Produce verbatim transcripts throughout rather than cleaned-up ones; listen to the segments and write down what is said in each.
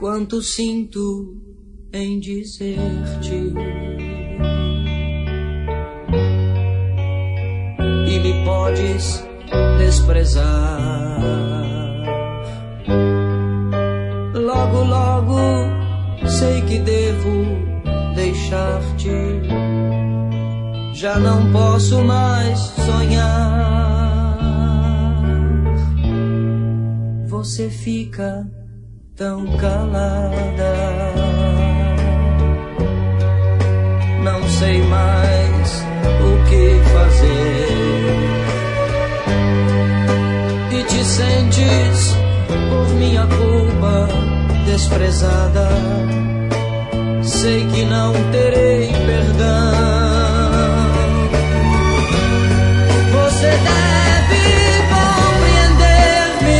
quanto sinto em dizer-te. E me podes desprezar. Logo, logo sei que devo deixar-te. Já não posso mais sonhar. Você fica tão calada. Não sei mais o que fazer. E te sentes por minha culpa desprezada. Sei que não terei perdão. Você deve compreender-me.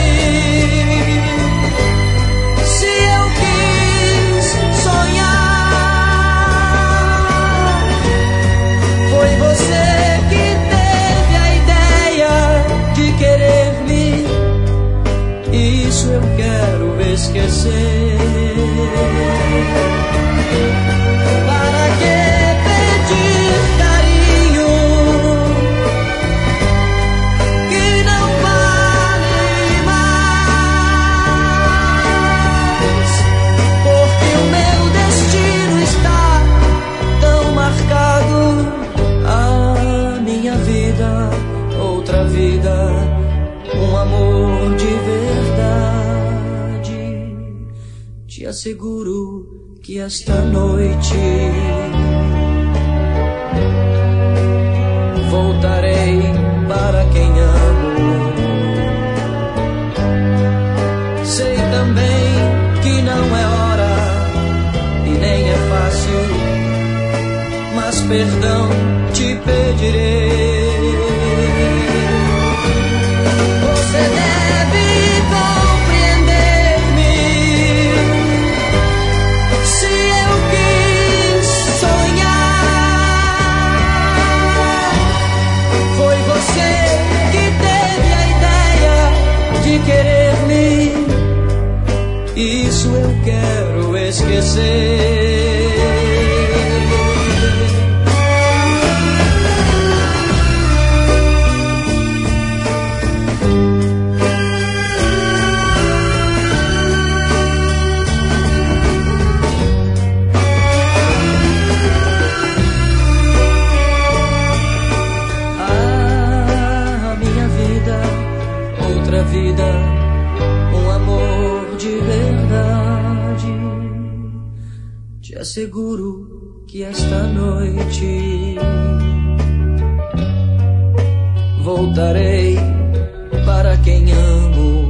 Se eu quis sonhar, foi você que teve a ideia de querer-me. Isso eu quero esquecer. Para que pedir carinho que não vale mais? Porque o meu destino está tão marcado. A minha vida, outra vida, um amor de verdade. Te asseguro que esta noite voltarei para quem amo. Sei também que não é hora e nem é fácil, mas perdão te pedirei. Você deve compreender-me. Se eu quis sonhar, foi você que teve a ideia de querer-me. Isso eu quero esquecer. Vida, um amor de verdade. Te asseguro que esta noite voltarei para quem amo.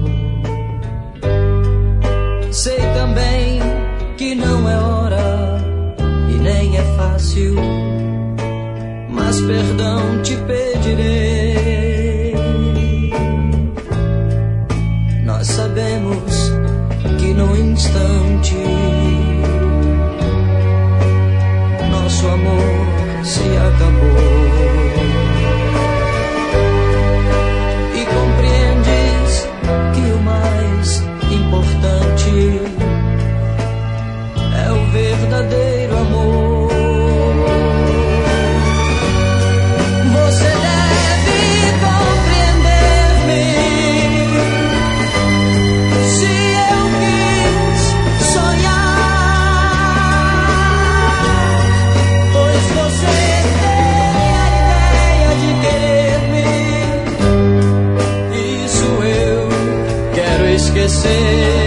Sei também que não é hora e nem é fácil, mas perdão te pedirei. Nós sabemos que no instante nosso amor se acabou. E compreendes que o mais importante é o verdadeiro amor. Você deve compreender-me. Esquecer.